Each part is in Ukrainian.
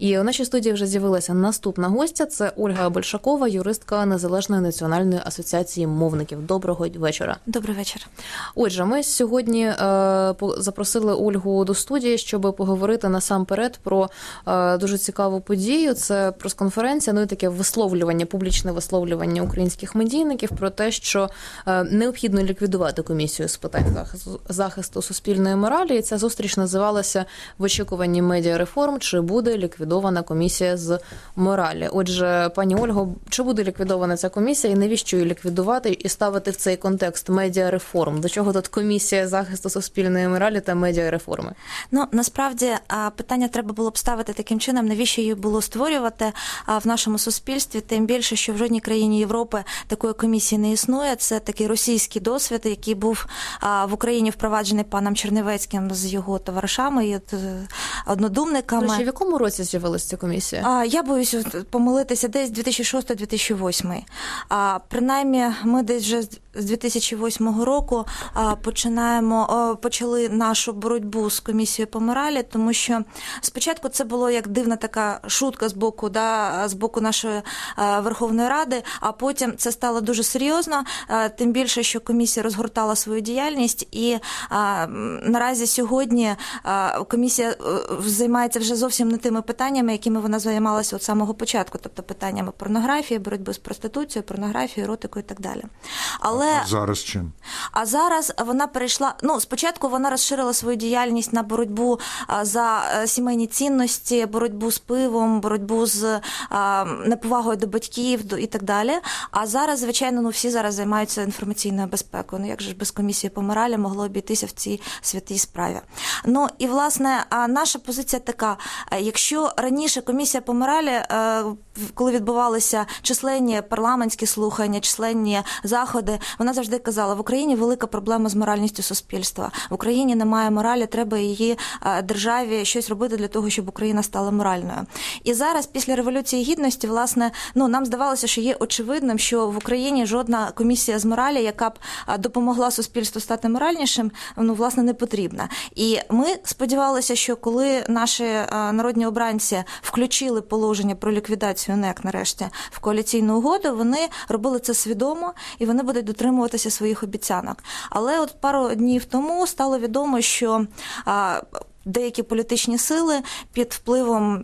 І у нашій студії вже з'явилася наступна гостя. Це Ольга Большакова, юристка Незалежної національної асоціації мовників. Доброго вечора. Добрий вечір. Отже, ми сьогодні запросили Ольгу до студії, щоб поговорити насамперед про дуже цікаву подію. Це прес-конференція, ну і таке висловлювання, публічне висловлювання українських медійників про те, що необхідно ліквідувати комісію з питань захисту суспільної моралі. І ця зустріч називалася «В очікуванні медіареформ. Чи буде ліквідована комісія з моралі?». Отже, пані Ольго, чи буде ліквідована ця комісія і навіщо її ліквідувати і ставити в цей контекст медіареформ? До чого тут комісія захисту суспільної моралі та медіареформи? Ну, насправді, питання треба було б ставити таким чином, навіщо її було створювати в нашому суспільстві, тим більше, що в жодній країні Європи такої комісії не існує. Це такий російський досвід, який був в Україні впроваджений паном Чернівецьким з його товаришами і однодумниками. В якому році з'явилася ця комісія? Я боюсь помилитися, десь 2006-2008. Принаймні, ми десь вже з 2008 року почали нашу боротьбу з комісією по моралі, тому що спочатку це було як дивна така шутка з боку нашої Верховної Ради, а потім це стало дуже серйозно, тим більше, що комісія розгортала свою діяльність, і наразі сьогодні комісія займається вже зовсім не тими питаннями, якими вона займалася від самого початку, тобто питаннями порнографії, боротьби з проституцією, порнографією, еротикою і так далі. Але зараз чим? А зараз вона перейшла, спочатку вона розширила свою діяльність на боротьбу за сімейні цінності, боротьбу з пивом, боротьбу з неповагою до батьків і так далі. А зараз, звичайно, всі зараз займаються інформаційною безпекою. Як же ж без комісії по моралі могло обійтися в цій святій справі? І, власне, наша позиція така. Якщо раніше комісія по моралі, коли відбувалися численні парламентські слухання, численні заходи, вона завжди казала, в Україні велика проблема з моральністю суспільства. В Україні немає моралі, треба її державі щось робити для того, щоб Україна стала моральною. І зараз, після Революції Гідності, власне, нам здавалося, що є очевидним, що в Україні жодна комісія з моралі, яка б допомогла суспільству стати моральнішим, власне, не потрібна. І ми сподівалися, що коли наші народні обранці включили положення про ліквідацію НЕК, нарешті, в коаліційну угоду, вони робили це свідомо, і вони будуть дотримуватися своїх обіцянок. Але от пару днів тому стало відомо, що деякі політичні сили під впливом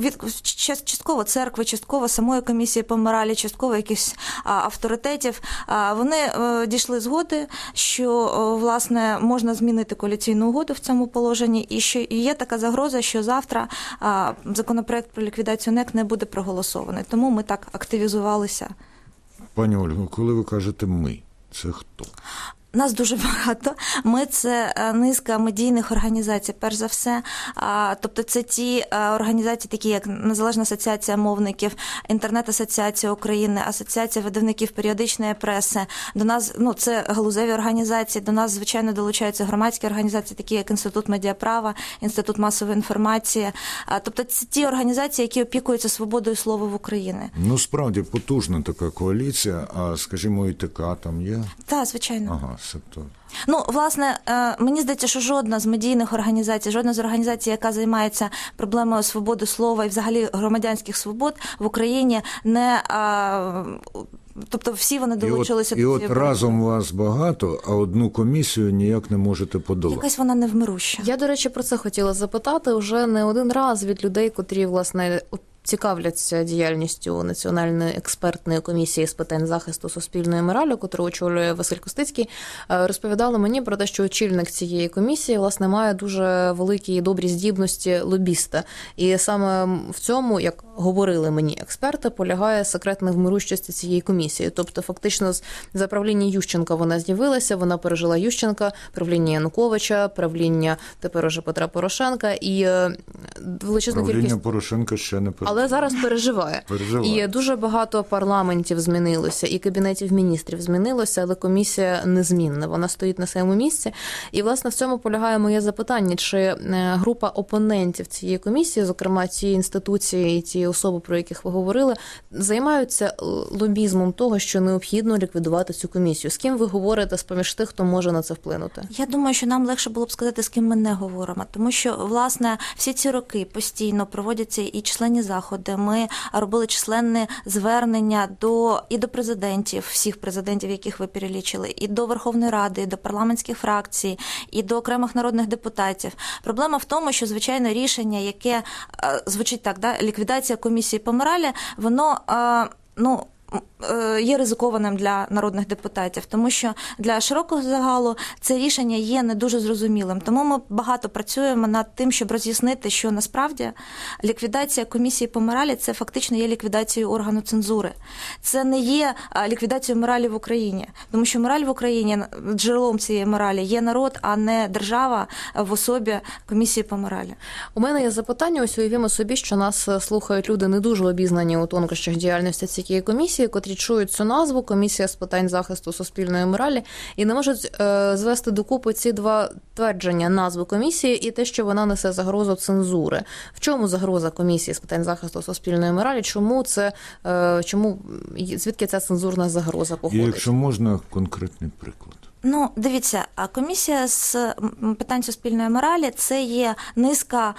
частково церкви, частково самої комісії по моралі, частково якихось авторитетів, вони дійшли згоди, що, власне, можна змінити коаліційну угоду в цьому положенні, і що є така загроза, що завтра законопроект про ліквідацію НЕК не буде проголосований. Тому ми так активізувалися. Пані Ольго, коли ви кажете «ми», це хто? Нас дуже багато. Ми – це низка медійних організацій, перш за все. Тобто це ті організації, такі як Незалежна асоціація мовників, Інтернет-асоціація України, Асоціація видавників періодичної преси. До нас, це галузеві організації, до нас, звичайно, долучаються громадські організації, такі як Інститут медіаправа, Інститут масової інформації. Тобто це ті організації, які опікуються свободою слова в Україні. Справді, потужна така коаліція, а, скажімо, ІТК там є? Так, звичайно. Ага, сектор. Власне, мені здається, що жодна з медійних організацій, жодна з організацій, яка займається проблемою свободи слова і взагалі громадянських свобод в Україні не... Тобто всі вони долучилися до цієї боротьби. І от разом вас багато, а одну комісію ніяк не можете подолати. Якась вона невмируща. Я, до речі, про це хотіла запитати вже не один раз від людей, котрі, власне, цікавляться діяльністю Національної експертної комісії з питань захисту суспільної моралі, яку очолює Василь Костицький, розповідали мені про те, що очільник цієї комісії, власне, має дуже великі і добрі здібності лобіста. І саме в цьому, як говорили мені експерти, полягає секрет невмирущості цієї комісії. Тобто, фактично, за правління Ющенка вона з'явилася, вона пережила Ющенка, правління Януковича, правління тепер уже Петра Порошенка і величезну кількість... Правління Порошенка ще не пережила. але зараз переживає. І дуже багато парламентів змінилося, і кабінетів міністрів змінилося, але комісія незмінна. Вона стоїть на своєму місці. І, власне, в цьому полягає моє запитання, чи група опонентів цієї комісії, зокрема ті інституції і ті особи, про яких ви говорили, займаються лобізмом того, що необхідно ліквідувати цю комісію. З ким ви говорите з-поміж тих, хто може на це вплинути? Я думаю, що нам легше було б сказати, з ким ми не говоримо, тому що, власне, всі ці роки постійно проводяться і численні заходи. Ми робили численні звернення і до президентів, всіх президентів, яких ви перелічили, і до Верховної Ради, і до парламентських фракцій, і до окремих народних депутатів. Проблема в тому, що, звичайно, рішення, яке звучить так, ліквідація комісії по моралі, воно, є ризикованим для народних депутатів, тому що для широкого загалу це рішення є не дуже зрозумілим. Тому ми багато працюємо над тим, щоб роз'яснити, що насправді ліквідація комісії по моралі – це фактично є ліквідацією органу цензури. Це не є ліквідацією моралі в Україні, тому що мораль в Україні, джерелом цієї моралі є народ, а не держава в особі комісії по моралі. У мене є запитання, ось уявімо собі, що нас слухають люди не дуже обізнані у тонкощах діяльності цієї комісії, котрі чують цю назву «Комісія з питань захисту суспільної моралі» і не можуть звести докупи ці два твердження назви комісії і те, що вона несе загрозу цензури. В чому загроза комісії з питань захисту суспільної моралі? Звідки ця цензурна загроза походить? І якщо можна, конкретний приклад. Дивіться, комісія з питань суспільної моралі – це є низка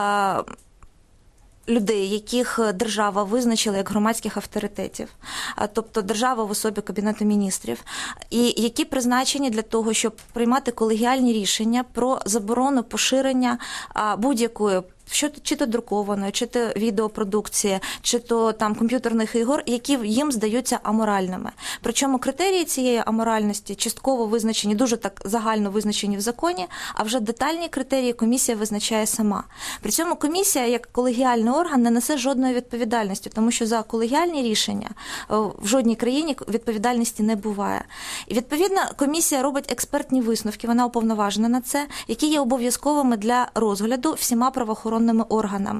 людей, яких держава визначила як громадських авторитетів, тобто держава в особі Кабінету міністрів, і які призначені для того, щоб приймати колегіальні рішення про заборону поширення будь-якої чи то друкованої, чи то відеопродукції, чи то там комп'ютерних ігор, які їм здаються аморальними. Причому критерії цієї аморальності частково визначені, дуже так загально визначені в законі, а вже детальні критерії комісія визначає сама. При цьому комісія, як колегіальний орган, не несе жодної відповідальності, тому що за колегіальні рішення в жодній країні відповідальності не буває. І, відповідно, комісія робить експертні висновки, вона уповноважена на це, які є обов'язковими для розгляду всіма правоохоронними органами.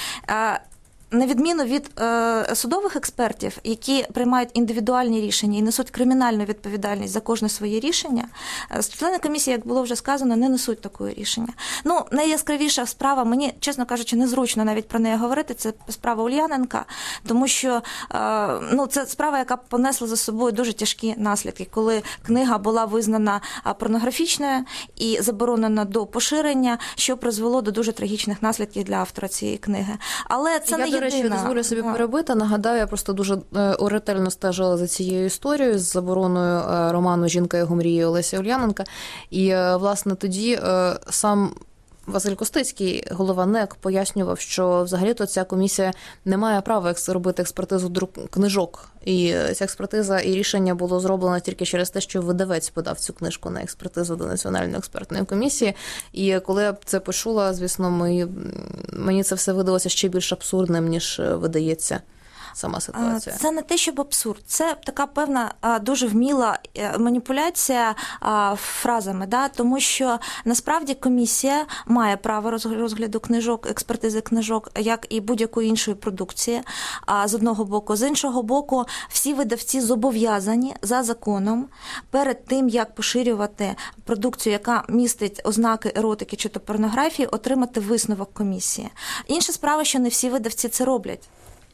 На відміну від судових експертів, які приймають індивідуальні рішення і несуть кримінальну відповідальність за кожне своє рішення, члени комісії, як було вже сказано, не несуть такої рішення. Найяскравіша справа, мені, чесно кажучи, незручно навіть про неї говорити, це справа Ульяненка, тому що це справа, яка понесла за собою дуже тяжкі наслідки, коли книга була визнана порнографічною і заборонена до поширення, що призвело до дуже трагічних наслідків для автора цієї книги. Але це не до речі, дозволю собі перебити. Нагадаю, я просто дуже ретельно стежила за цією історією з забороною роману «Жінка його мрії» Олеся Ульяненка. І, власне, тоді сам Василь Костицький, голова НЕК, пояснював, що взагалі-то ця комісія не має права робити експертизу книжок. І ця експертиза і рішення було зроблено тільки через те, що видавець подав цю книжку на експертизу до Національної експертної комісії. І коли я це почула, звісно, мені це все видалося ще більш абсурдним, ніж видається сама ситуація. Це не те, щоб абсурд. Це така певна дуже вміла маніпуляція фразами, тому що насправді комісія має право розгляду книжок, експертизи книжок, як і будь-якої іншої продукції, з одного боку. З іншого боку, всі видавці зобов'язані за законом перед тим, як поширювати продукцію, яка містить ознаки еротики чи то порнографії, отримати висновок комісії. Інша справа, що не всі видавці це роблять.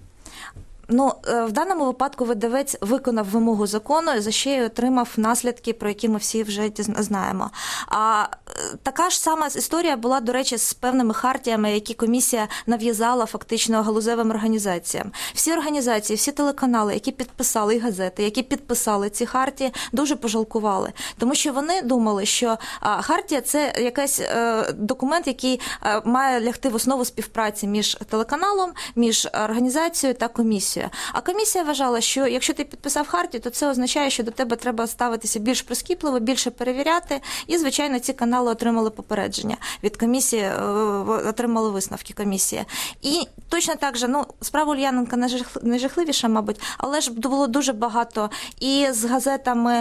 В даному випадку видавець виконав вимогу закону, за що й отримав наслідки, про які ми всі вже знаємо. А така ж сама історія була, до речі, з певними хартіями, які комісія нав'язала фактично галузевим організаціям. Всі організації, всі телеканали, які підписали, і газети, які підписали ці хартії, дуже пожалкували. Тому що вони думали, що хартія – це якийсь документ, який має лягти в основу співпраці між телеканалом, між організацією та комісією. комісією. А комісія вважала, що якщо ти підписав хартію, то це означає, що до тебе треба ставитися більш прискіпливо, більше перевіряти. І, звичайно, ці канали отримали попередження від комісії, отримали висновки комісії. І точно так же, справа Ульяненка найжахливіша, мабуть, але ж було дуже багато і з газетами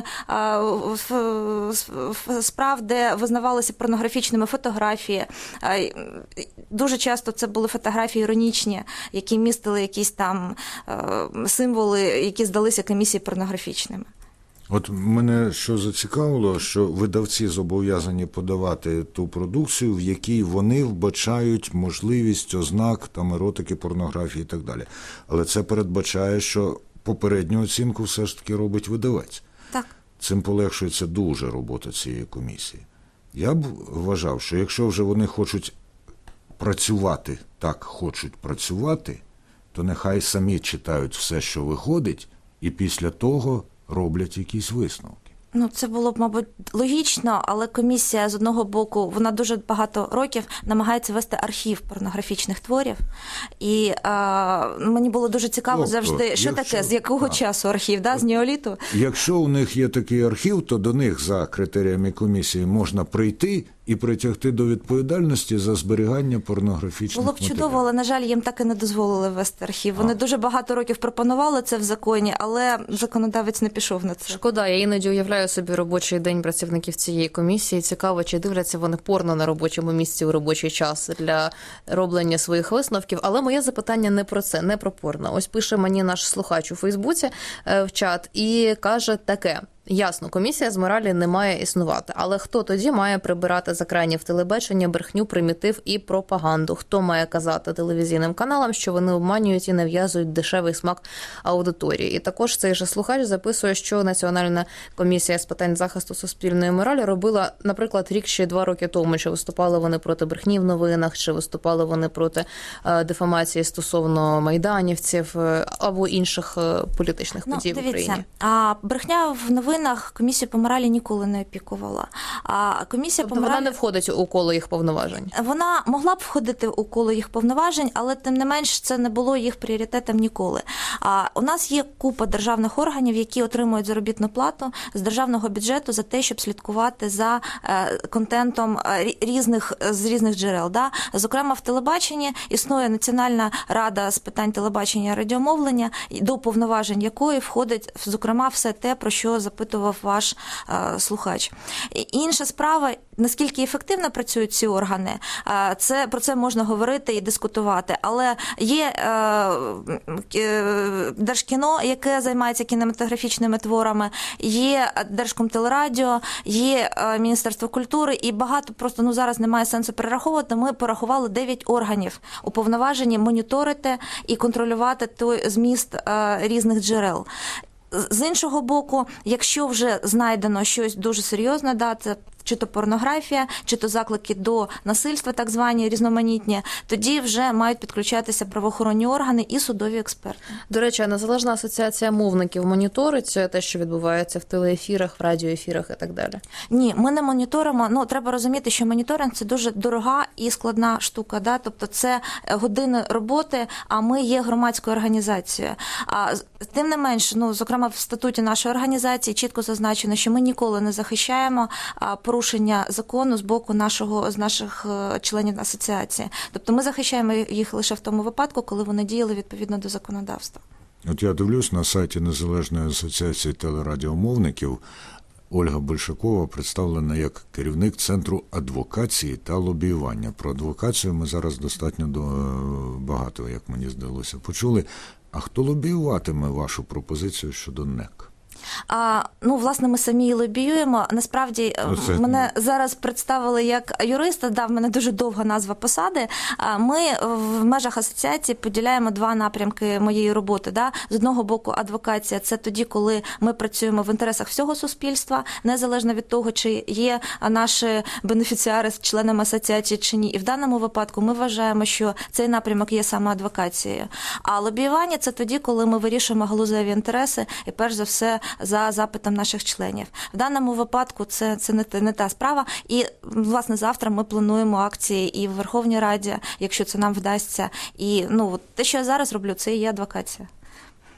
справ, де визнавалися порнографічними фотографії. Дуже часто це були фотографії іронічні, які містили якісь там символи, які здалися комісії порнографічними. От мене що зацікавило, що видавці зобов'язані подавати ту продукцію, в якій вони вбачають можливість ознак там еротики, порнографії і так далі. Але це передбачає, що попередню оцінку все ж таки робить видавець. Так. Цим полегшується дуже робота цієї комісії. Я б вважав, що якщо вже вони хочуть працювати, то нехай самі читають все, що виходить, і після того роблять якісь висновки. Це було б, мабуть, логічно, але комісія, з одного боку, вона дуже багато років намагається вести архів порнографічних творів. І мені було дуже цікаво завжди, що таке, з якого часу архів, з неоліту? Якщо у них є такий архів, то до них за критеріями комісії можна прийти і притягти до відповідальності за зберігання порнографічних матеріалів. Було б чудово, але, на жаль, їм так і не дозволили вести архів. Вони дуже багато років пропонували це в законі, але законодавець не пішов на це. Шкода, я іноді уявляю собі робочий день працівників цієї комісії. Цікаво, чи дивляться вони порно на робочому місці у робочий час для роблення своїх висновків. Але моє запитання не про це, не про порно. Ось пише мені наш слухач у Фейсбуці в чат і каже таке. Ясно, комісія з моралі не має існувати. Але хто тоді має прибирати з екранів телебачення брехню, примітив і пропаганду? Хто має казати телевізійним каналам, що вони обманюють і нав'язують дешевий смак аудиторії? І також цей же слухач записує, що Національна комісія з питань захисту суспільної моралі робила, наприклад, рік чи 2 роки тому. Чи виступали вони проти брехні в новинах, чи виступали вони проти дефамації стосовно майданівців або інших політичних подій в Україні? А брехня в новинах комісія по моралі ніколи не опікувала. Тобто вона не входить у коло їх повноважень? Вона могла б входити у коло їх повноважень, але тим не менш це не було їх пріоритетом ніколи. У нас є купа державних органів, які отримують заробітну плату з державного бюджету за те, щоб слідкувати за контентом з різних джерел. Зокрема, в телебаченні існує Національна рада з питань телебачення і радіомовлення, до повноважень якої входить, зокрема, все те, про що запитував ваш слухач. Інша справа, наскільки ефективно працюють ці органи, про це можна говорити і дискутувати. Але є Держкіно, яке займається кінематографічними творами, є Держкомтелерадіо, є Міністерство культури і багато, просто зараз немає сенсу перераховувати. Ми порахували 9 органів, уповноважені моніторити і контролювати той зміст різних джерел. З іншого боку, якщо вже знайдено щось дуже серйозне, це чи то порнографія, чи то заклики до насильства, так звані різноманітні, тоді вже мають підключатися правоохоронні органи і судові експерти. До речі, Незалежна асоціація мовників моніторить те, що відбувається в телеефірах, в радіоефірах і так далі? Ні, ми не моніторимо. Треба розуміти, що моніторинг – це дуже дорога і складна штука. Тобто це години роботи, а ми є громадською організацією. Тим не менш, зокрема, в статуті нашої організації чітко зазначено, що ми ніколи не захищаємо порушення закону з боку з наших членів асоціації. Тобто ми захищаємо їх лише в тому випадку, коли вони діяли відповідно до законодавства. От я дивлюсь на сайті Незалежної асоціації телерадіомовників. Ольга Большакова представлена як керівник Центру адвокації та лобіювання. Про адвокацію ми зараз достатньо багато, як мені здалося, почули. А хто лобіюватиме вашу пропозицію щодо НЕК? Власне, ми самі і лобіюємо. Насправді, мене зараз представили як юриста, в мене дуже довга назва посади. Ми в межах асоціації поділяємо 2 напрямки моєї роботи. З одного боку, адвокація – це тоді, коли ми працюємо в інтересах всього суспільства, незалежно від того, чи є наші бенефіціари членами асоціації чи ні. І в даному випадку ми вважаємо, що цей напрямок є саме адвокацією. А лобіювання – це тоді, коли ми вирішуємо галузеві інтереси і, перш за все, за запитом наших членів. В даному випадку це не та справа. І, власне, завтра ми плануємо акції і в Верховній Раді, якщо це нам вдасться. І те, що я зараз роблю, це і є адвокація.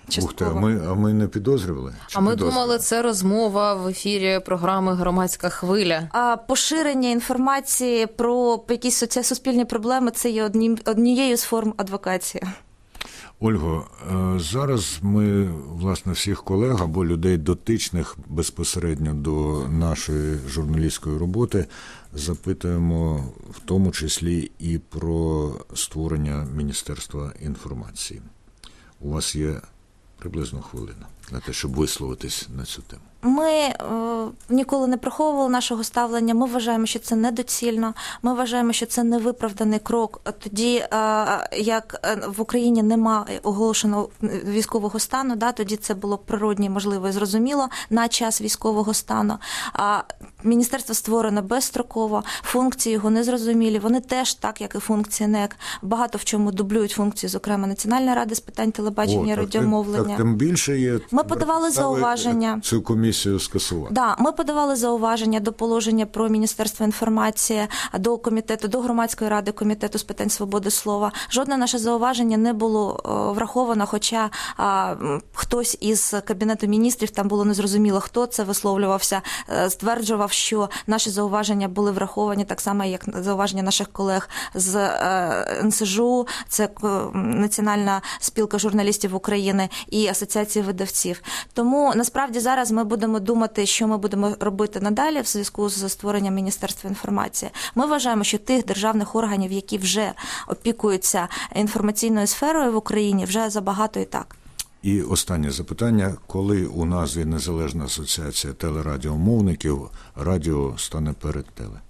Ух ти, а ми не підозрювали? А ми думали, це розмова в ефірі програми «Громадська хвиля». А поширення інформації про якісь суспільні проблеми – це є однією з форм адвокації. Ольго, зараз ми, власне, всіх колег або людей, дотичних безпосередньо до нашої журналістської роботи, запитуємо в тому числі і про створення Міністерства інформації. У вас є приблизно хвилина на те, щоб висловитись на цю тему. Ми ніколи не приховували нашого ставлення. Ми вважаємо, що це недоцільно. Ми вважаємо, що це невиправданий крок. Тоді, як в Україні немає оголошеного військового стану, тоді це було природне, можливо, і зрозуміло на час військового стану. А міністерство створено безстроково, функції його незрозумілі. Вони теж, так як і функції НЕК, багато в чому дублюють функції, зокрема, Національної ради з питань телебачення і радіомовлення. Так, тим більше є... Ми подавали зауваження. Цю комісію скасувати. Да, ми подавали зауваження до положення про Міністерство інформації, до комітету, до громадської ради комітету з питань свободи слова. Жодне наше зауваження не було враховано, хоча хтось із Кабінету міністрів, там було незрозуміло, хто це висловлювався, стверджував, що наші зауваження були враховані так само, як зауваження наших колег з НСЖУ, це Національна спілка журналістів України і Асоціації видавців. Тому, насправді, зараз ми будемо думати, що ми будемо робити надалі в зв'язку з створенням Міністерства інформації. Ми вважаємо, що тих державних органів, які вже опікуються інформаційною сферою в Україні, вже забагато і так. І останнє запитання. Коли у назві Незалежна асоціація телерадіомовників радіо стане перед теле?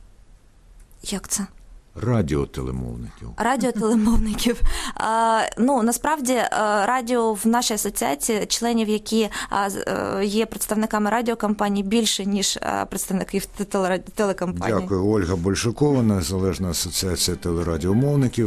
Як це? Радіотелемовників. Радіотелемовників. Насправді, радіо в нашій асоціації, членів, які є представниками радіокомпаній, більше, ніж представників телекомпаній. Дякую. Ольга Большакова, Незалежна асоціація телерадіомовників.